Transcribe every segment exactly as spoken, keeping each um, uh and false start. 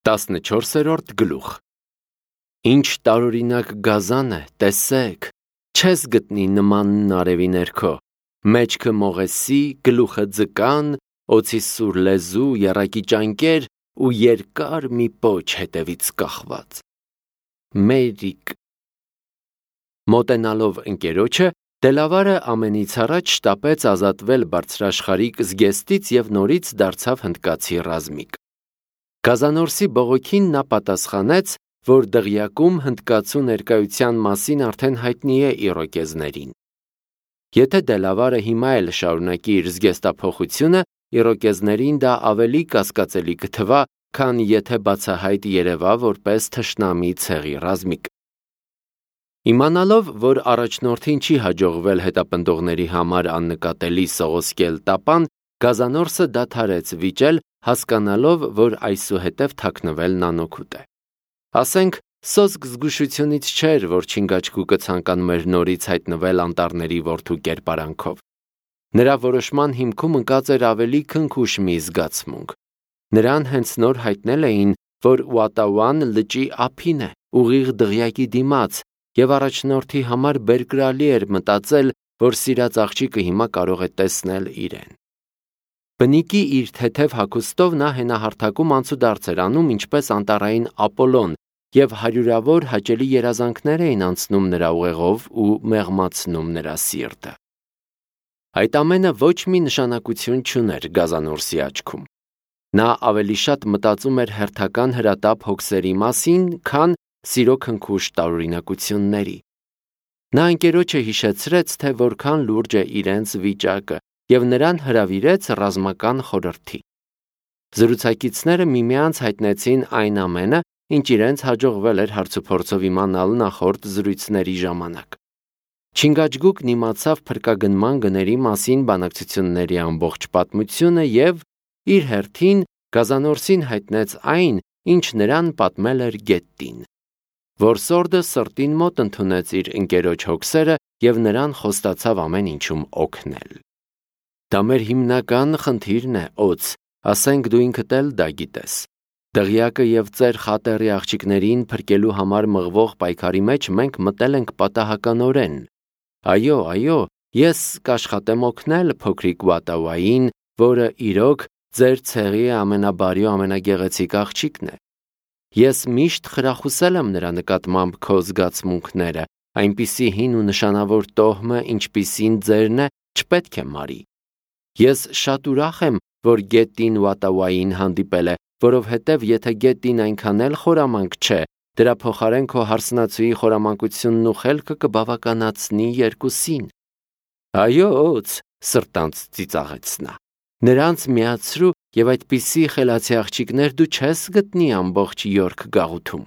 տասնչորսերորդ գլուխ Ինչ տարօրինակ գազան է, տեսեք, չես գտնի նմանն արևի ներքո, մեջքը մողեսի, գլուխը ձկան, օձի սուր լեզու, եռակի ճանկեր ու երկար մի պոչ հետևից կախված։ Մերիկ Մոտենալով ընկերոջը, Դելավարը ամենից առաջ շտապեց ազատվել բարձրաշխարհիկ զգեստից և նորից դարձավ հնդկացի ռազմիկ։ Գազանորսի բողոքին նա պատասխանեց, որ դղյակում հնդկացու ներկայության մասին արդեն հայտնի է իրոկեզներին։ Եթե Դելավարը հիմա էլ շարունակի իր զգեստափոխությունը, իրոկեզներին դա ավելի կասկածելի կթվա, քան եթե բացահայտ երևա որպես թշնամի ցեղի ռազմիկ։ Իմանալով, որ առաջնորդին չի հաջողվել հետապնդողների համար աննկատելի սողոսկել տապան, Գազանորսը դադարեց վիճել, հասկանալով, որ այսուհետև թաքնվելն անօգուտ է։ Ասենք, սոսկ զգուշությունից չէր, որ Չինգաչգուկը ցանկանում էր նորից հայտնվել անտառների որդու կերպարանքով։ Նրա որոշման հիմքում ընկած էր ավելի քնքուշ մի զգացմունք։ Նրան հենց նոր հայտնել էին, որ Ուատաուան լճի ափին է, ուղիղ դղյակի դիմաց, և առաջնորդի համար բերկրալի էր մտածել, որ սիրած աղջիկը հիմա կարող է տեսնել իրեն։ Բնիկի իր թեթև հագուստով նա հենահարթակում անցուդարձ էր անում ինչպես անտառային Ապոլոն, և հարյուրավոր հաճելի երազանքներ էին անցնում նրա ուղեղով ու մեղմացնում նրա սիրտը։ Այդ ամենը ոչ մի նշանակություն չուներ Գազանորսի աչքում։ Նա ավելի շատ մտածում էր հերթական հրատապ հոգսերի մասին, քան սիրո քնքուշ տարօրինակությունների։ Նա ընկերոջը հիշեցրեց, թե որքան լուրջ է իրենց վիճակը, և նրան հրավիրեց ռազմական խորհրդի։ Զրուցակիցները միմյանց հայտնեցին այն ամենը, ինչ իրենց հաջողվել էր հարցուփորձով իմանալ նախորդ զրույցների ժամանակ։ Չինգաչգուկն իմացավ փրկագնման գների մասին բանակցությունների ամբողջ պատմությունը և, իր հերթին, Գազանորսին հայտնեց այն, ինչ նրան պատմել էր Գետտին։ Որսորդը սրտին մոտ ընդունեց իր ընկերոջ հոգսերը և նրան խոստացավ ամեն ինչում օգնել։ Դա մեր հիմնական խնդիրն է, օձ, ասենք դու ինքդ էլ դա գիտես։ Դղյակը և ծեր խատեռի աղջիկներին փրկելու համար մղվող պայքարի մեջ մենք մտել ենք պատահականորեն։ Այո, այո, ես կաշխատեմ օգնել փոքրիկ Ուատաուային, որը իրոք ձեր ցեղի ամենաբարի ու ամենագեղեցիկ աղջիկն է։ Ես միշտ խրախուսել եմ նրա նկատմամբ քո զգացմունքները, այնպիսի հին ու նշանավոր տոհմը, ինչպիսին ձերն է, չպետք է մարի։ Ես շատ ուրախ եմ, որ Գետտին Ուատաուային հանդիպել է, որովհետև եթե Գետտին այնքան էլ խորամանկ չէ, դրա փոխարեն քո հարսնացուի խորամանկությունն ու խելքը կբավականացնի երկուսին։ Այո, օձ, սրտանց ծիծաղեց նա։ Նրանց միացրու և այդպիսի խելացի աղջիկներ դու չես գտնի ամբողջ Յորք գաղութում։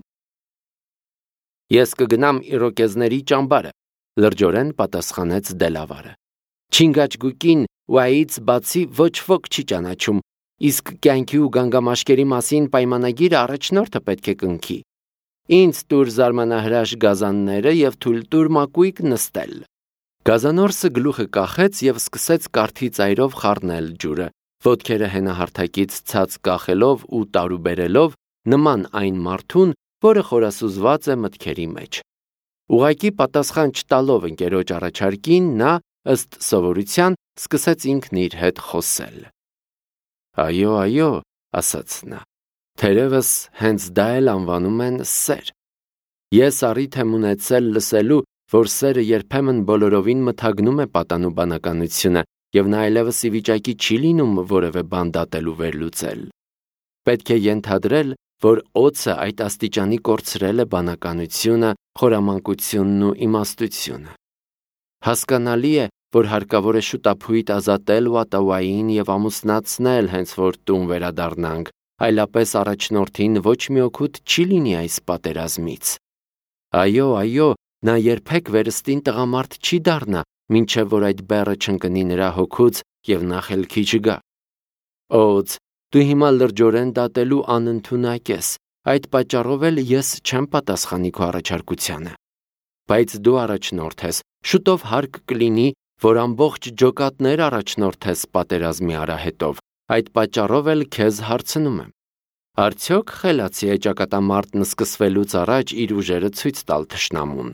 Ես կգնամ իրոկեզների ճամբարը, լրջորեն պատասխանեց Դելավարը։ Չինգաչգուկին Ուայից բացի ոչ ոք չի ճանաչում, իսկ կյանքի ու գանգամաշկերի մասին պայմանագիրը առաջնորդը պետք է կնքի։ Ինձ տուր զարմանահրաշ գազանները և թույլ տուր մակույկ նստել։ Գազանորսը գլուխը կախեց և սկսեց կարթի ծայրով խառնել ջուրը, ոտքերը հենահարթակից ցած կախելով ու տարուբերելով, նման այն մարդուն, որը խորասուզված է մտքերի մեջ։ Ուղղակի պատասխան չտալով ընկերոջ առաջարկին, նա, ըստ սովորության, սկսեց ինքն իր հետ խոսել։ Այո, այո, ասաց նա, թերևս հենց դա էլ անվանում են սեր։ Ես առիթ եմ ունեցել լսելու, որ սերը երբեմն բոլորովին մթագնում է պատանու բանականությունը, և նա այլևս ի վիճակի չի լինում որևէ բան դատել ու վերլուծել։ Պետք է ենթադրել, որ օձը այդ աստիճանի կորցրել է բանականությունը, խորամանկությունն ու իմաստությունը։ Հասկանալի է, որ հարկավոր է շուտափույթ ազատել Ուատաուային և ամուսնացնել, հենց որ տուն վերադառնանք, այլապես առաջնորդին ոչ մի օգուտ չի լինի այս պատերազմից։ Այո, այո, նա երբեք վերստին տղամարդ չի դառնա, մինչև որ այդ բեռը չընկնի նրա հոգուց և նա խելքի չգա։ Օձ, դու հիմա լրջորեն դատելու անընդունակ ես, այդ պատճառով էլ ես չեմ պատասխանի քո առաջարկությանը։ Բայց դու առաջնորդ ես, շուտով հարկ կլինի, որ ամբողջ ջոկատներ առաջնորդես պատերազմի արահետով, այդ պատճառով էլ քեզ հարցնում եմ։ Արդյոք խելացի է ճակատամարտն սկսվելուց առաջ իր ուժերը ցույց տալ թշնամուն։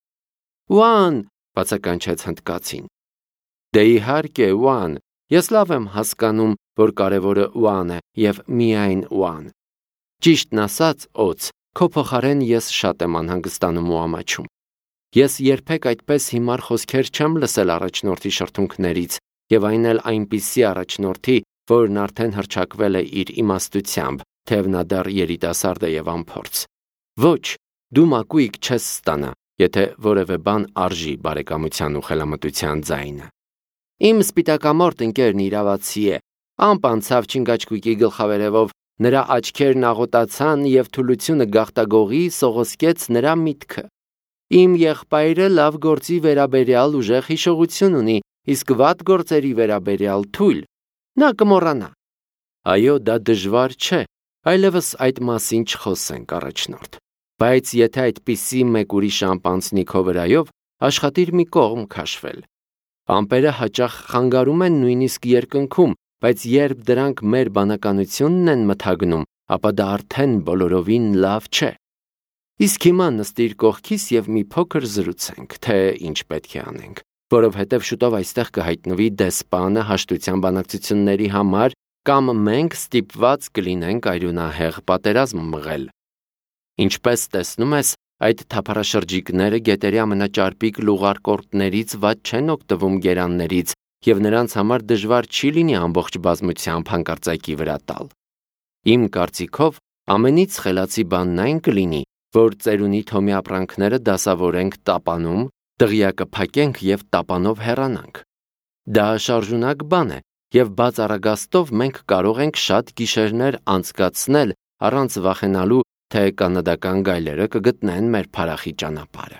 Ուան, բացականչեց հնդկացին։ Դե իհարկե, Ուան, ես լավ եմ հասկանում, որ կարևորը Ուան է և միայն Ուան։ Ճիշտն ասած, Օց, քո փոխարեն ես շատ եմ անհանգստանում ու ամաչում։ Ես երբեք այդպես հիմար խոսքեր չեմ լսել առաջնորդի շրթունքներից, և այն էլ այնպիսի առաջնորդի, որն արդեն հռչակվել է իր իմաստությամբ, թեև նա դեռ երիտասարդ է և անփորձ։ Ոչ, դու մակույկ չես ստանա, եթե որևէ բան արժի բարեկամության ու խելամտության ձայնը։ Իմ սպիտակամորթ ընկերն իրավացի է, ամպ անցավ չինգաչկուկի գլխավերևով, նրա աչքերն աղոտացան և թուլությունը գաղտագողի սողոսկեց նրա միտքը։ Իմ եղբայրը լավ գործի վերաբերյալ ուժեղ հիշողություն ունի, իսկ վատ գործերի վերաբերյալ թույլ։ Նա կմոռանա։ Այո, դա դժվար չէ, այլևս այդ մասին չխոսենք, առաջնորդ։ Բայց եթե այդպիսի մեկ ուրիշ ամպ անցնի քո վրայով, աշխատիր մի կողմ քաշվել։ Ամպերը հաճախ խանգարում են նույնիսկ երկնքում, բայց երբ դրանք մեր բանականությունն են մթագնում, ապա դա արդեն բոլորովին լավ չէ։ Իսկ հիմա նստիր կողքիս և մի փոքր զրուցենք, թե ինչ պետք է անենք, որովհետև շուտով այստեղ կհայտնվի դեսպանը հաշտության բանակցությունների համար, կամ մենք ստիպված կլինենք արյունահեղ պատերազմ մղել։ Ինչպես տեսնում ես, այդ թափառաշրջիկները գետերի ամենաճարպիկ լուղարկորդներից վատ չեն օգտվում գերաններից, և նրանց համար դժվար չի լինի ամբողջ բազմությամբ հանկարծակի վրա տալ։ Իմ կարծիքով, ամենից խելացի բանն այն կլինի, որ ծերունի Թոմի ապրանքները դասավորենք տապանում, դղյակը փակենք և տապանով հեռանանք։ Դա շարժունակ բան է, և բաց առագաստով մենք կարող ենք շատ գիշերներ անցկացնել առանց վախենալու, թե կանադական գայլերը կգտնեն մեր փարախի ճանապարհը։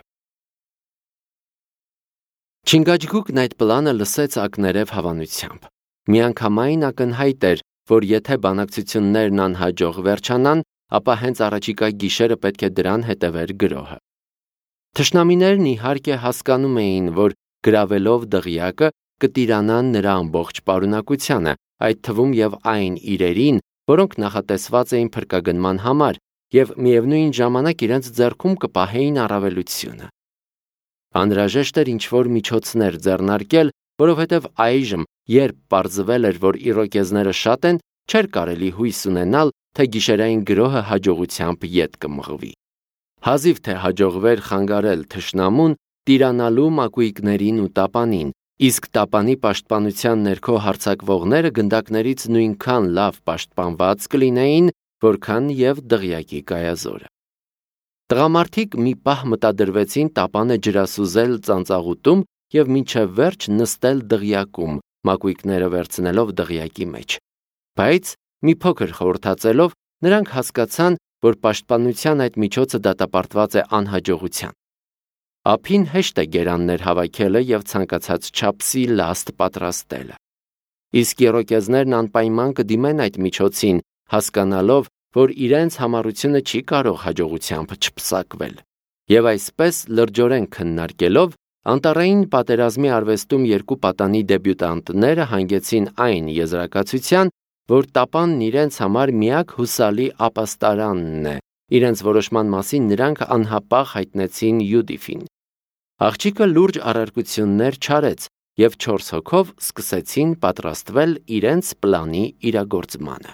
Չինգաչգուկն այդ պլանը լսեց ակներև հավանությամբ։ Միանգամայն ակնհայտ էր, որ եթե բանակցություններն անհաջող վերջանան, ապա հենց առաջիկա գիշերը պետք է դրան հետևեր գրոհը։ Թշնամիներն իհարկե հասկանում էին, որ գրավելով դղյակը կտիրանան նրա ամբողջ պարունակությանը, այդ թվում և այն իրերին, որոնք նախատեսված էին փրկագնման համար, և միևնույն ժամանակ իրենց ձեռքում կպահեին առավելությունը։ Անհրաժեշտ էր ինչ-որ միջոցներ ձեռնարկել, որովհետև այժմ, երբ պարզվել էր, որ իրոկեզները շատ են, չէր կարելի հույս ունենալ, թե գիշերային գրոհը հաջողությամբ ետ կմղվի։ Հազիվ թե հաջողվեր խանգարել թշնամուն տիրանալու մակույկներին ու տապանին, իսկ տապանի պաշտպանության ներքո հարձակվողները գնդակներից նույնքան լավ պաշտպանված կլինեին, որքան և դղյակի կայազորը։ Տղամարդիկ մի պահ մտադրվեցին տապանը ջրասուզել ծանծաղուտում և մինչև վերջ նստել դղյակում, մակույկները վերցնելով դղյակի մեջ։ Բայց մի փոքր խորհրդածելով, նրանք հասկացան, որ պաշտպանության այդ միջոցը դատապարտված է անհաջողության։ Ափին հեշտ է գերաններ հավաքելը և ցանկացած չափսի լաստ պատրաստելը։ Իսկ իրոկեզներն անպայման կդիմեն այդ միջոցին, հասկանալով, որ իրենց համառությունը չի կարող հաջողությամբ չպսակվել։ Եվ այսպես լրջորեն քննարկելով, անտառային պատերազմի արվեստում երկու պատանի դեբյուտանտները հանգեցին այն եզրակացության, որ տապանն իրենց համար միակ հուսալի ապաստարանն է։ Իրենց որոշման մասին նրանք անհապաղ հայտնեցին Յուդիֆին։ Աղջիկը լուրջ առարկություններ չարեց, և չորս հոգով սկսեցին պատրաստվել իրենց պլանի իրագործմանը։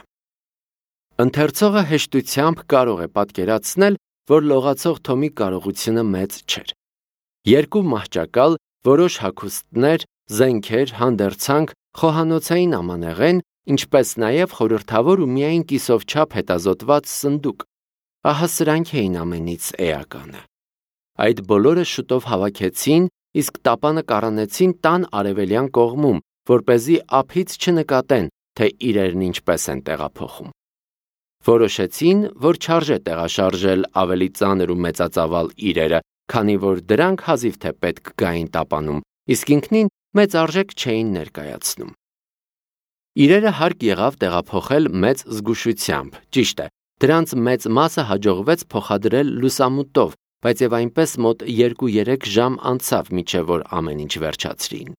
Ընթերցողը հեշտությամբ կարող է պատկերացնել, որ լողացող Թոմի կարողությունը մեծ չէր։ Երկու մահճակալ, որոշ հագուստներ, զենքեր, հանդերձանք, խոհանոցային ամանեղեն, ինչպես նաև խորհրդավոր ու միայն կիսով չափ հետազոտված սնդուկ։ Ահա սրանք էին ամենից էականը։ Այդ բոլորը շուտով հավաքեցին, իսկ տապանը կառանեցին տան արևելյան կողմում, որպեսզի ափից չնկատեն, թե իրերն ինչպես են տեղափոխում։ Որոշեցին, որ չարժե տեղաշարժել ավելի ծանր ու մեծածավալ իրերը, քանի որ դրանք հազիվ թե պետք գային տապանում, իսկ ինքնին մեծ արժեք չէին ներկայացնում։ Իրերը հարկ եղավ տեղափոխել մեծ զգուշությամբ, ճիշտ է, դրանց մեծ մասը հաջողվեց փոխադրել լուսամուտով, բայց և այնպես մոտ երկու-երեք ժամ անցավ, մինչև որ ամեն ինչ վերջացրին։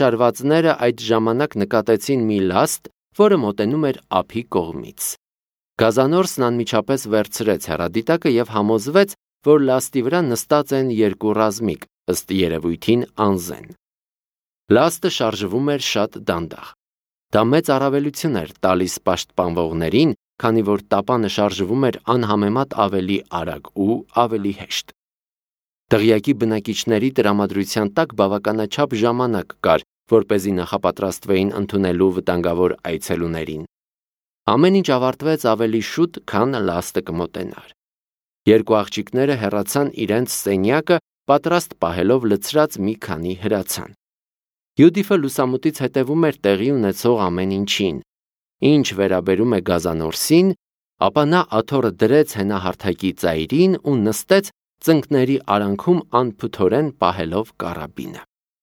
Պաշարվածները այդ ժամանակ նկատեցին մի լաստ, որը մոտենում էր ափի կողմից։ Գազանորսն անմիջապես վերցրեց հեռադիտակը և համոզվեց, որ լաստի վրա նստած են երկու ռազմիկ, ըստ երևույթին անզեն։ Լաստը շարժվում էր շատ դանդաղ։ Դա մեծ առավելություն էր տալիս պաշտպանվողներին, քանի որ տապանը շարժվում էր անհամեմատ ավելի արագ ու ավելի հեշտ։ Դղյակի բնակիչների տրամադրության տակ բավականաչափ ժամանակ կար, որպեսզի նախապատրաստվեին ընդունելու վտանգավոր այցելուներին։ Ամեն ինչ ավարտվեց ավելի շուտ, քան լաստը կմոտենար։ Երկու աղջիկները հեռացան իրենց սենյակը, պատրաստ պահելով լցրած մի քանի հրացան։ Յուդիֆը լուսամուտից հետևում էր տեղի ունեցող ամեն ինչին։ Ինչ վերաբերում է Գազանորսին, ապա նա աթոռը դրեց հենահարթակի ծայրին ու նստեց ծնկների արանքում անփութորեն պահելով կարաբինը։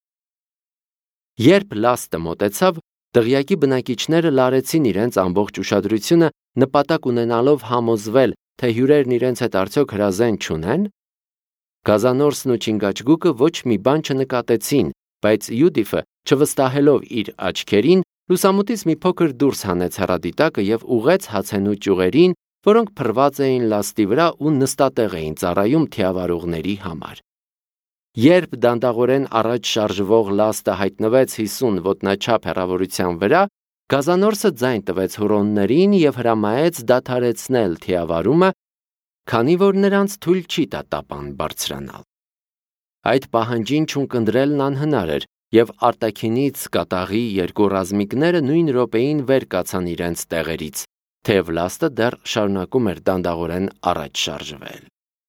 Երբ լաստը մոտեցավ, դղյակի բնակիչները լարեցին իրենց ամբողջ ուշադրությունը, նպատակ ունենալով համոզվել, թե հյուրերն իրենց հետ արդյոք հրազեն չունեն։ Գազանորսն ու Չինգաչգուկը ոչ մի բան չնկատեցին, բայց Յուդիֆը, չվստահելով իր աչքերին, լուսամուտից մի փոքր դուրս հանեց հեռադիտակը և ուղղեց հացենու ճյուղերին, որոնք փռված էին լաստի վրա ու նստատեղ էին ծառայում թիավարողների համար։ Երբ դանդաղորեն առաջ շարժվող լաստը հայտնվեց հիսուն ոտնաչափ հեռավորության վրա, Գազանորսը ձայն տվեց հուրոններին և հրամայեց դադարեցնել թիավարումը, քանի որ նրանց թույլ չի տա տապան բարձրանալ։ Այդ պահանջին չունկնդրելն անհնար էր, և արտաքինից կատաղի երկու ռազմիկները նույն րոպեին վեր կացան իրենց տեղերից, թեև լաստը դեռ շարունակում էր դանդաղորեն առաջ շարժվել։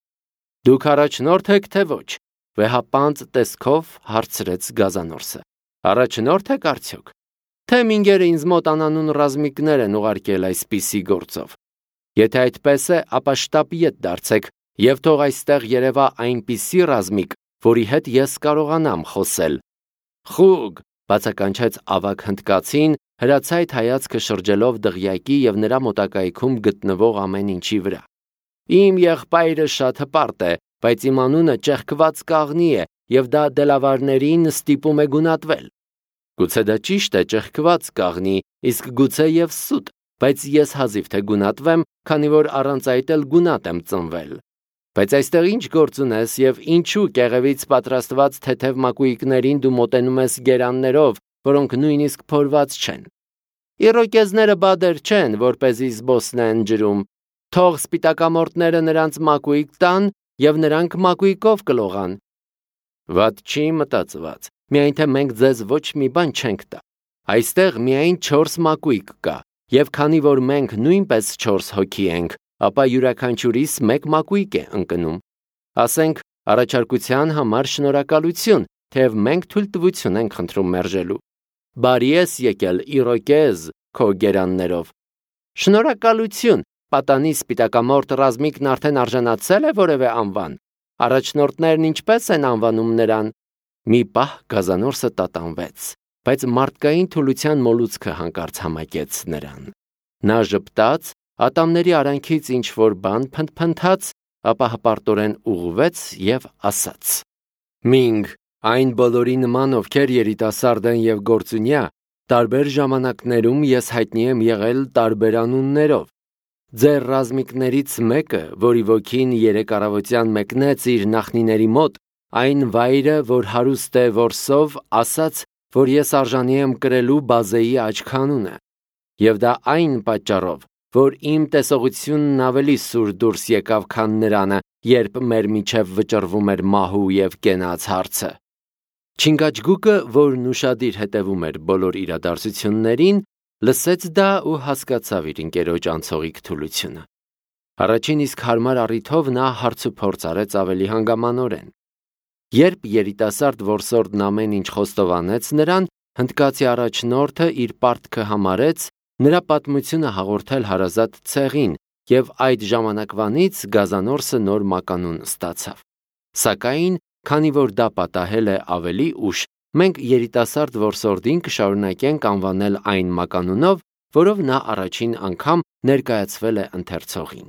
Դուք առաջնորդ եք, թե ոչ, վեհապանծ տեսքով հարցրեց Գազանորսը։ Առաջնորդ եք արդյոք, թե մինգերը ինձ մոտ անանուն ռազմիկներ են ուղարկել այսպիսի գործով։ Եթե այդպես է, ապա շտապ ետ դարձեք և թող այստեղ երևա այնպիսի ռազմիկ, որի հետ ես կարողանամ խոսել։ Խուգ, բացականչեց ավագ հնդկացին, հրացայտ հայացքը շրջելով դղյակի և նրա մոտակայքում գտնվող ամեն ինչի վրա։ Իմ եղբայրը շատ հպարտ է, բայց իմ անունը ճեղքված կաղնի է, և դա դելավարներին ստիպում է գունատվել։ Գուցե դա ճիշտ է ճեղքված կաղնի, իսկ գուցե և սուտ, բայց ես հազիվ թե գունատվեմ, քանի որ առանց այդ էլ գունատ եմ ծնվել։ Բայց այստեղ ինչ գործ ունես և ինչու կեղևից պատրաստված թեթև մակույկներին դու մոտենում ես գերաններով, որոնք նույնիսկ փորված չեն։ Իրոկեզները բադեր չեն, որպեսզի զբոսնեն ջրում։ Թող սպիտակամորտները նրանց մակույկ տան և նրանք մակույկով կլողան։ Վատ չի մտածված, միայն թե մենք ձեզ ոչ մի բան չենք տա։ Այստեղ միայն չորս մակույկ կա, և քանի որ մենք նույնպես չորս հոգի ենք, ապա յուրաքանչյուրիս մեկ մակույկ է ընկնում։ Ասենք, առաջարկության համար շնորհակալություն, թեև մենք թույլտվություն ենք խնդրում մերժելու։ Բարի ես եկել, Իրոկեզ, քո գերաններով։ Շնորհակալություն, պատանի սպիտակամորտ ռազմիկն արդեն արժանացել է որևէ անվան։ Առաջնորդներն ինչպես են անվանում նրան։ Մի պահ Գազանորսը տատանվեց, բայց մարդկային թուլության մոլուցքը հանկարծ համակեց նրան։ Նա ժպտաց, ատամների արանքից ինչ-որ բան փնթփնթաց, ապա հպարտորեն ուղղվեց և ասաց. Մինգ, այն բոլորի նման, ովքեր երիտասարդ են և գործունյա, տարբեր ժամանակներում ես հայտնի եմ եղել տարբեր անուններով։ Ձեր ռազմիկներից մեկը, որի ոգին երեկ առավոտյան մեկնեց իր նախնիների մոտ, այն վայրը, որ հարուստ է որսով, ասաց, որ ես արժանի եմ կրելու բազեի աչքանունը։ Եվ դա այն պատճառով, որ իմ տեսողությունն ավելի սուր դուրս եկավ, քան նրանը, երբ մեր միջև վճռվում էր մահու և կենաց հարցը։ Չինգաչգուկը, որն ուշադիր հետևում էր բոլոր իրադարձություններին, լսեց դա ու հասկացավ իր ընկերոջ անցողիկ թուլությունը։ Առաջին իսկ հարմար առիթով նա հարցուփորձ արեց ավելի հանգամանորեն։ Երբ երիտասարդ որսորդն ամեն ինչ խոստովանեց նրան, հնդկացի առաջնորդը իր պարտքը համարեց նրա պատմությունը հաղորդել հարազատ ցեղին, և այդ ժամանակվանից Գազանորսը նոր մականուն ստացավ։ Սակայն, քանի որ դա պատահել է ավելի ուշ, մենք երիտասարդ որսորդին կշարունակենք անվանել այն մականունով, որով նա առաջին անգամ ներկայացվել է ընթերցողին։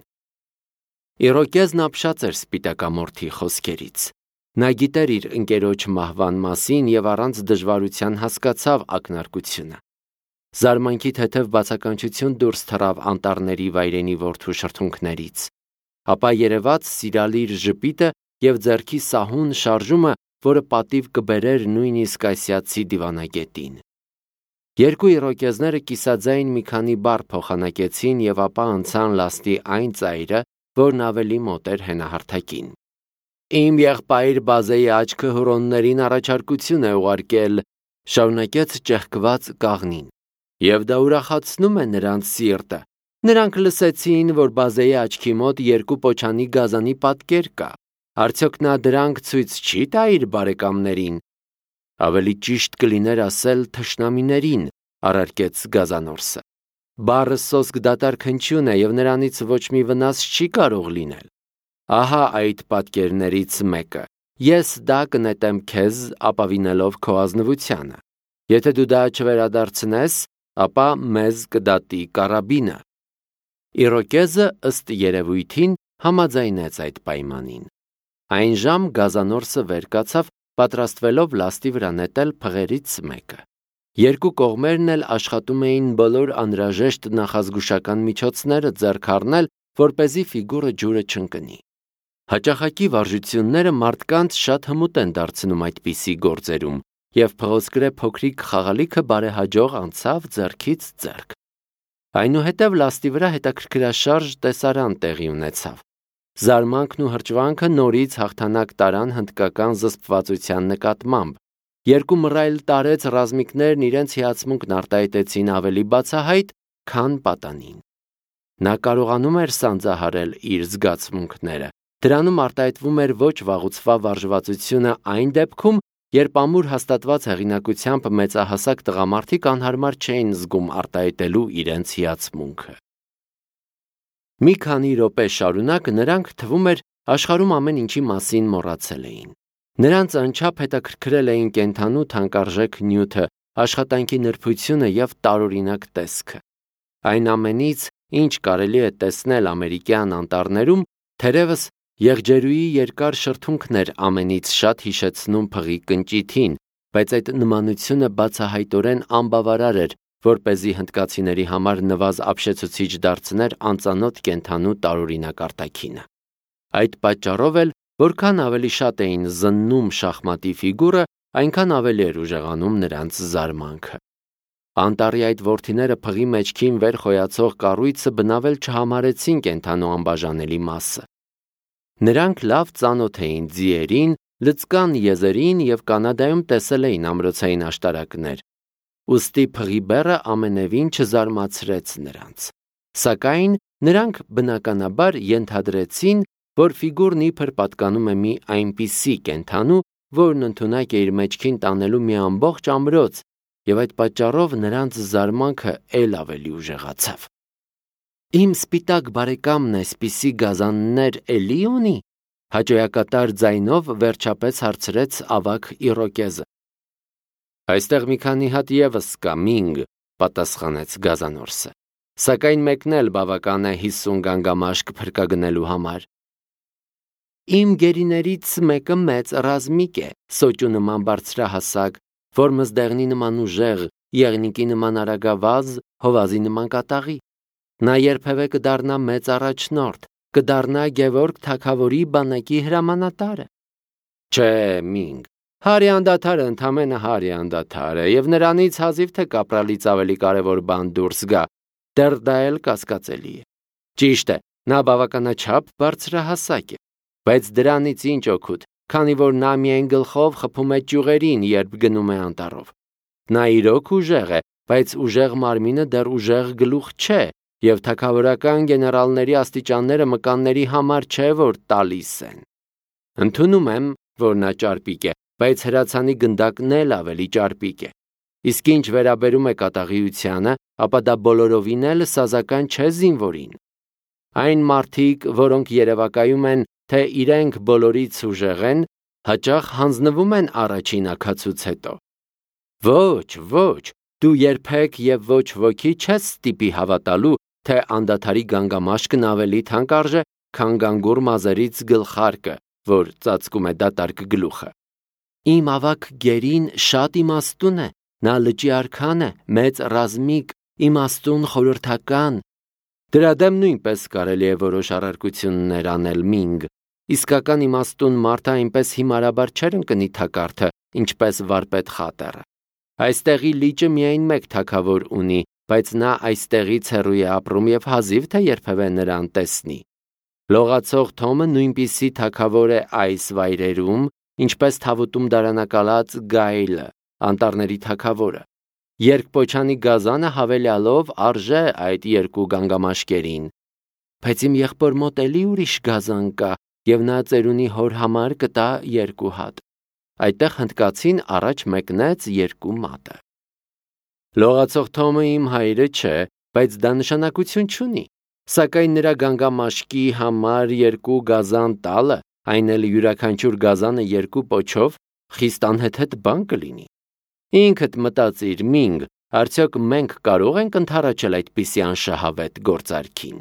Իրոկեզն ապշած էր սպիտակամորթի խոսքերից։ Նա գիտեր իր ընկերոջ մահվան մասին և առանց դժվարության հասկացավ ակնարկությունը։ Զարմանքի թեթև բացականչություն դուրս թռավ անտառների վայրենի որդու շրթունքներից, ապա երևաց սիրալիր ժպիտը և ձեռքի սահուն շարժումը, որը պատիվ կբերեր նույնիսկ ասիացի դիվանագետին։ Երկու իրոկեզները կիսաձայն մի քանի բառ փոխանակեցին և ապա անցան լաստի այն ծայրը, որն ավելի մոտ էր հենահարթակին։ «Իմ եղբայր Բազեի աչքը հուրոններին առաջարկություն է ուղարկել», շարունակեց ճեղքված կաղնին, «և դա ուրախացնում է նրանց սիրտը։ Նրանք լսեցին, որ Բազեի աչքի մոտ երկու պոչանի գազանի պատկեր կա։ Արդյոք նա դրանք ցույց չի տա իր բարեկամներին»։ «Ավելի ճիշտ կլիներ ասել թշնամիներին», առարկեց Գազանորսը։ «Բառը սոսկ դատարկ հնչյուն է և նրանից ոչ մի վնաս չի կարող լինել։ Ահա այդ պատկերներից մեկը։ Ես դա կնետեմ քեզ, ապավինելով քո ազնվությանը։ Եթե դու դա չվերադարձնես, ապա մեզ կդատի կարաբինը»։ Իրոկեզը ըստ երևույթին համաձայնեց այդ պայմանին։ Այն ժամ Գազանորսը վեր կացավ, պատրաստվելով լաստի վրա նետել փղերից մեկը։ Երկու կողմերն էլ աշխատում էին բոլոր անհրաժեշտ նախազգուշական միջոցները ձեռք առնել, որպեսզի ֆիգուրը ջուրը չընկնի։ Հաճախակի վարժությունները մարդկանց շատ հմուտ են դարձնում այդպիսի գործերում, և փղոսկրե փոքրիկ խաղալիքը բարեհաջող անցավ ձեռքից ձեռք։ Այնուհետև լաստի վրա հետաքրքրաշարժ տեսարան տեղի ունեցավ։ Զարմանքն ու հրճվանքը նորից հաղթանակ տարան հնդկական զսպվածության նկատմամբ։ Երկու մռայլ տարեց ռազմիկներն իրենց հիացմունքն արտահայտեցին ավելի բացահայտ, քան պատանին։ Նա կարողանում էր սանձահարել իր զգացմունքները։ Դրանում արտահայտվում էր ոչ վաղուցվա վարժվածությունը այն դեպքում, երբ ամուր հաստատված հեղինակությամբ մեծահասակ տղամարդիկ անհարմար չէին զգում արտահայտելու իրենց հիացմունքը։ Մի քանի րոպե շարունակ նրանք, թվում էր, աշխարհում ամեն ինչի մասին մոռացել էին։ Նրանց անչափ հետաքրքրել էին կենդանու թանկարժեք նյութը, աշխատանքի նրբությունը և տարօրինակ տեսքը։ Այն ամենից, ինչ կարելի է տեսնել ամերիկյան անտառներում, թերևս եղջերուի երկար շրթունքն էր ամենից շատ հիշեցնում փղի կնճիթին, բայց այդ նմանությունը բացահայտորեն անբավարար էր, որպեսզի հնդկացիների համար նվազ ապշեցուցիչ դարձներ անծանոթ կենդանու տարօրինակ արտաքինը։ Այդ պատճառով էլ, որքան ավելի շատ էին զննում շախմատի ֆիգուրը, այնքան ավելի էր ուժեղանում նրանց զարմանքը։ Անտառի այդ որդիները փղի մեջքին վեր խոյացող կառույցը բնավել չհամարեցին կենդանու անբաժանելի մասը։ Նրանք լավ ծանոթ էին ձիերին, լցկան եզերին և Կանադայում տեսել էին ամրոցային աշտարակներ, ուստի փղի բեռը ամենևին չզարմացրեց նրանց։ Սակայն նրանք բնականաբար ենթադրեցին, որ ֆիգուրն իբր պատկանում է մի այնպիսի կենդանու, որն ընդունակ է իր մեջքին տանելու մի ամբողջ ամրոց, և այդ պատճառով նրանց զարմանքը էլ ավելի ուժեղացավ։ «Իմ սպիտակ բարեկամն այսպիսի գազաններ էլի ունի», հաճոյակատար ձայնով վերջապես հարցրեց ավագ իրոկեզը։ «Այստեղ մի քանի հատ ևս կա, Մինգ», պատասխանեց Գազանորսը, «սակայն մեկն էլ բավական է հիսուն գանգամաշկ փրկագնելու համար»։ «Իմ գերիներից մեկը մեծ ռազմիկ է, սոճու նման բարձրահասակ, որմզդեղնի նման ուժեղ, եղնիկի նման արագավազ, հովազի նման կատաղի։ Նա երբևէ կդառնա մեծ առաջնորդ, կդառնա Գևորգ թագավորի բանակի հրամանատարը»։ «Չէ, Մինգ, Հարի անդադարը ընդամենը Հարի անդադար է, և նրանից հազիվ թե կապրալից ավելի կարևոր բան դուրս գա, դեռ դա էլ կասկածելի է։ Ճիշտ է, նա բավականաչափ բարձրահասակ է, բայց դրանից ինչ օգուտ, քանի որ նա միայն գլխով խփում է ճյուղերին, երբ գնում է անտառով։ Նա իրոք ուժեղ է, բայց ուժեղ մարմինը դեռ ուժեղ գլուխ չէ, և թագավորական գեներալների աստիճանները մկանների համար չէ, որ տալիս են։ Ընդունում եմ, որ նա ճարպիկ է, բայց հրացանի գնդակն էլ ավելի ճարպիկ է։ Իսկ ինչ վերաբերում է կատաղիությանը, ապա դա բոլորովին էլ սազական չէ զինվորին։ Այն մարդիկ, որոնք երևակայում են, թե իրենք բոլորից ուժեղ են, հաճախ հանձնվում են առաջին աքացուց հետո։ Ոչ, ոչ, դու երբեք և ոչ ոքի չես ստիպի հավատալու, թե անդադարի գանգամաշկն ավելի թանկարժ է, քան գանգուր մազերից գլխարկը, որ ծածկում է դատարկ գլուխը։ Իմ ավագ գերին շատ իմաստուն է, Նա լճի արքան է, մեծ ռազմիկ, իմաստուն խորհրդական։ Դրա դեմ նույնպես կարելի է որոշ առարկություններ անել Մինգ։ Իսկական իմաստուն մարդը այնպես հիմարաբար չէր ընկնի թակարդը, ինչպես վարպետ Խատերը։ Այստեղի լիճը միայն մեկ թագավոր ունի, բայց նա այստեղից հեռու է ապրում եւ հազիվ թե երբևէ նրան տեսնի։ Լողացող Թոմը նույնպիսի թագավոր է այս վայրերում, ինչպես Թավուտում դարանակալած Գայլը, անտառների թագավորը։ Երկպոչանի գազանը հավելյալով արժե այդ երկու գանգամաշկերին։ Բայց իմ եղբոր մոտ էլի ուրիշ գազան կա, եւ նա ծերունի հոր համար կտա երկու հատ։ Այդտեղ հնդկացին առաջ մեկնեց երկու մատը։ Լողացող Թոմը իմ հայրը չէ, բայց դա նշանակություն չունի։ Սակայն նրա գանգամաշկի համար երկու գազան տալը, այն էլ յուրաքանչյուր գազանը երկու պոչով, խիստ անհեթեթ բան կլինի։ Ինքդ մտածիր, Մինգ, արդյոք մենք կարող ենք ընդառաջել այդպիսի անշահավետ գործարքին։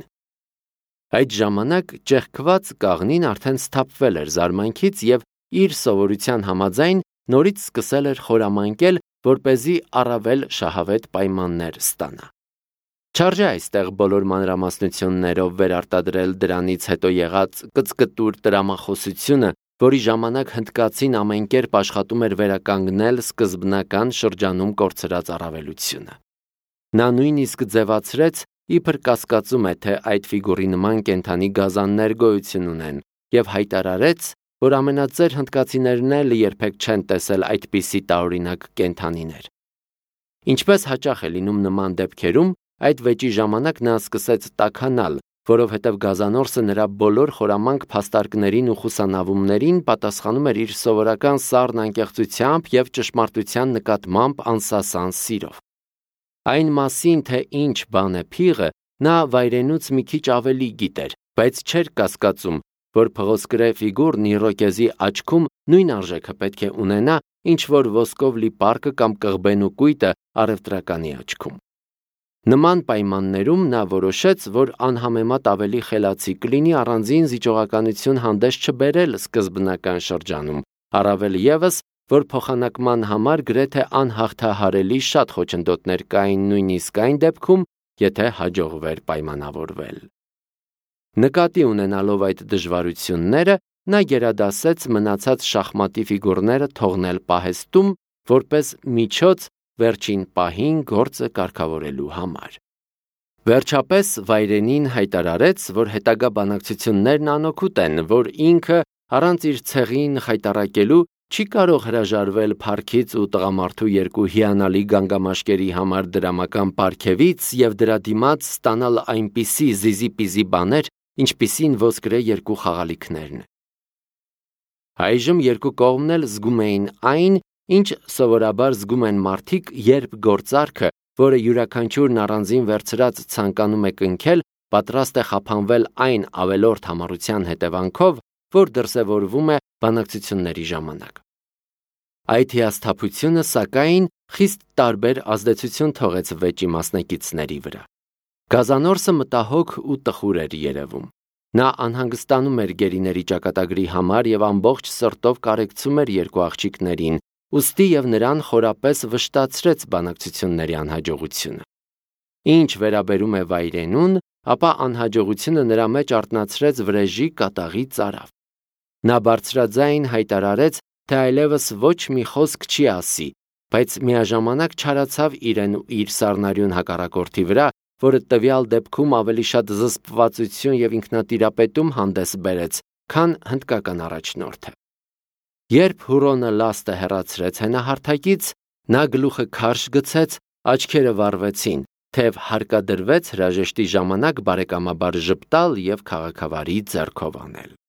Այդ ժամանակ ճեղքված կաղնին արդեն սթափվել էր զարմանքից եւ իր սովորության համաձայն նորից սկսել էր խորամանկել, որպեսզի առավել շահավետ պայմաններ ստանա։ Չարժե այստեղ բոլոր մանրամասնություններով վերարտադրել դրանից հետո եղած կծկտուր տրամախոսությունը, որի ժամանակ հնդկացին ամեն կերպ աշխատում էր վերականգնել սկզբնական շրջանում կորցրած առավելությունը։ Նա նույնիսկ ձևացրեց, իբր կասկածում է, թե այդ ֆիգուրի նման կենդանի գազաններ գոյություն ունեն, եւ հայտարարեց, որ ամենածեր հնդկացիներն էլ երբեք չեն տեսել այդպիսի տարօրինակ կենդանիներ։ Ինչպես հաճախ է լինում նման դեպքերում, այդ վեճի ժամանակ նա սկսեց տաքանալ, որովհետև գազանորսը նրա բոլոր խորամանկ փաստարկներին ու խուսանավումներին պատասխանում էր իր սովորական սառն անկեղծությամբ եւ ճշմարտության նկատմամբ անսասան սիրով։ Այն մասին, թե ինչ բան է փիղը, նա վայրենուց մի քիչ ավելի գիտեր, բայց չէր կասկածում, որ փղոսկրե ֆիգուրն Իրոկեզի աչքում նույն արժեքը պետք է ունենա, ինչ որ ոսկով լի պարկը կամ կղբենու կույտը առևտրականի աչքում։ Նման պայմաններում նա որոշեց, որ անհամեմատ ավելի խելացի կլինի առանձին զիջողականություն հանդես չբերել սկզբնական շրջանում, առավել ևս, որ փոխանակման համար գրեթե անհաղթահարելի շատ խոչընդոտներ կային նույնիսկ այն դեպքում, եթե հաջողվեր պայմանավորվել։ Նկատի ունենալով այդ դժվարությունները, նա գերադասեց մնացած շախմատի ֆիգուրները թողնել պահեստում, որպես միջոց վերջին պահին գործը կարգավորելու համար։ Վերջապես վայրենին հայտարարեց, որ հետագա բանակցություններն անօգուտ են, որ ինքը առանց իր ցեղին խայտառակելու չի կարող հրաժարվել փառքից ու տղամարդու երկու հիանալի գանգամաշկերի համար դրամական պարգևից եւ դրա դիմաց ստանալ այնպիսի զիզի-պիզի բաներ, ինչպիսին ոսկրե երկու խաղալիքներն։ Այժմ երկու կողմն էլ զգում էին այն, ինչ սովորաբար զգում են մարդիկ, երբ գործարքը, որը յուրաքանչյուրն առանձին վերցրած ցանկանում է կնքել, պատրաստ է խափանվել այն ավելորդ համառության հետևանքով, որ դրսևորվում է բանակցությունների ժամանակ։ Այդ հիասթափությունը, սակայն, խիստ տարբեր ազդեցություն թողեց վեճի մասնակիցների վրա։ Գազանորսը մտահոգ ու տխուր էր երևում։ Նա անհանգստանում էր գերիների ճակատագրի համար եւ ամբողջ սրտով կարեկցում էր երկու աղջիկներին, ուստի եւ նրան խորապես վշտացրեց բանակցությունների անհաջողությունը։ Ինչ վերաբերում է վայրենուն, ապա անհաջողությունը նրա մեջ արթնացրեց վրեժի կատաղի ծարավ։ Նա բարձրաձայն հայտարարեց, թե այլևս ոչ մի խոսք չի ասի, բայց միաժամանակ չարացավ իրեն ու իր սառնարյուն հակառակորդի վրա, որը տվյալ դեպքում ավելի շատ զսպվածություն եւ ինքնատիրապետում հանդես բերեց, քան հնդկական առաջնորդը։ Երբ Հուրոնը լաստը հեռացրեց հենահարթակից, նա գլուխը քարշ գցեց, աչքերը վառվեցին, թեև հարկադրվեց հրաժեշտի ժամանակ բարեկամաբար ժպտալ եւ քաղաքավարի ձեռքով անել։